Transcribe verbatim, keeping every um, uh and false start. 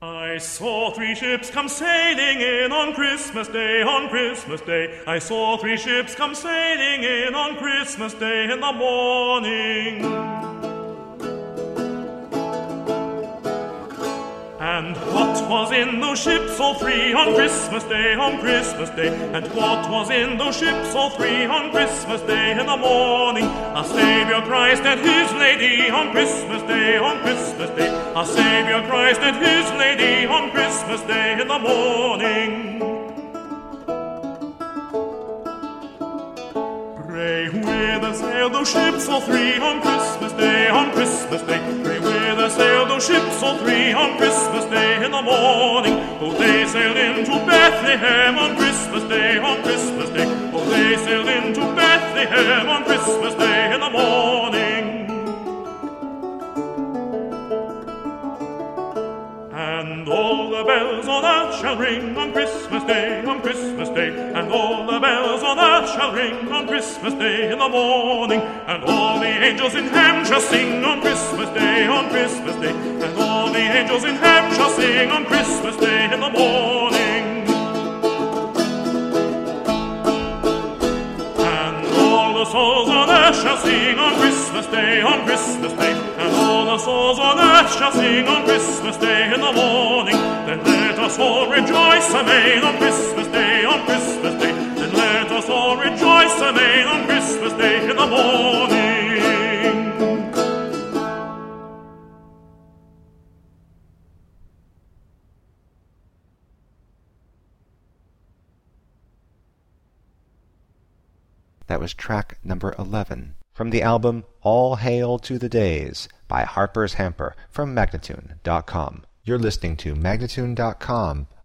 I saw three ships come sailing in on Christmas Day, on Christmas Day. I saw three ships come sailing in on Christmas Day in the morning. And what was in those ships, all three, on Christmas Day, on Christmas Day? And what was in those ships, all three, on Christmas Day in the morning? Our Saviour Christ and His Lady on Christmas Day, on Christmas Day. Our Saviour Christ and His Lady on Christmas Day in the morning. Pray whither sailed those ships, all three, on Christmas Day, on Christmas Day. Pray whither sailed those ships, all three, on Christmas Day in the morning. Oh, they sailed into Bethlehem on Christmas Day, on Christmas Day. Oh, they sailed into Bethlehem on Christmas Day in the morning. And all the bells on earth shall ring on Christmas Day, on Christmas Day. And all the bells on earth shall ring on Christmas Day in the morning. And all the angels in heaven shall sing on Christmas Day, on Christmas Day. And all the angels in heaven shall sing on Christmas Day in the morning. And all the souls on earth shall sing on Christmas Day, on Christmas Day. And all the souls on earth shall sing on Christmas Day in the morning. Then let us all rejoice amain on Christmas Day, on Christmas Day. Then let us all rejoice amain on Christmas Day in the morning. That was track number eleven from the album All Hail to the Days by Harper's Hamper from Magnatune dot com. You're listening to Magnatune dot com,